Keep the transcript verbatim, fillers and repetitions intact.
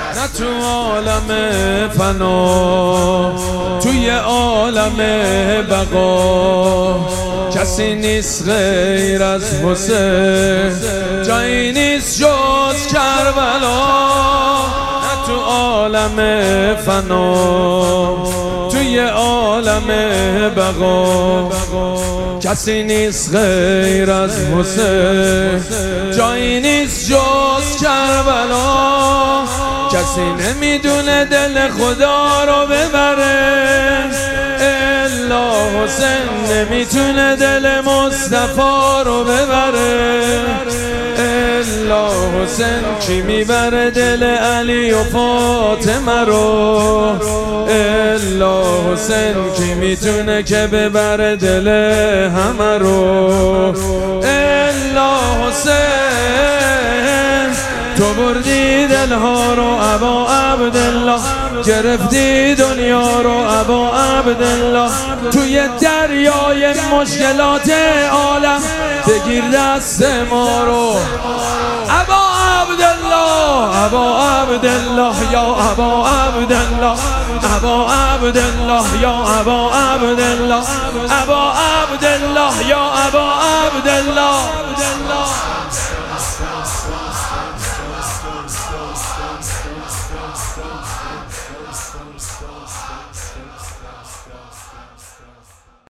نه تو عالم فنا، توی عالم بقا کسی نیست غیر از حسین، جایی نیست جز کربلا. نه تو عالم فنا، توی عالم بقا کسی نیست غیر از حسین، جایی نیست جز کربلا. کسی نمیدونه دل خدا رو ببره الا حسین، نمیتونه دل مصطفی رو ببره الا حسین. کی میبره دل علی و فاطمه رو الا حسین، کی میتونه که ببره دل همه رو الا حسین. تو بردی دلها رو ابا عبدالله، گرفتی دنیا رو ابا عبدالله. توی دریای مشکلات عالم بگیر دست ما رو ابا عبدالله، ابا عبدالله یا ابا عبدالله، ابا عبدالله یا ابا عبدالله، ابا عبدالله یا ابا عبدالله.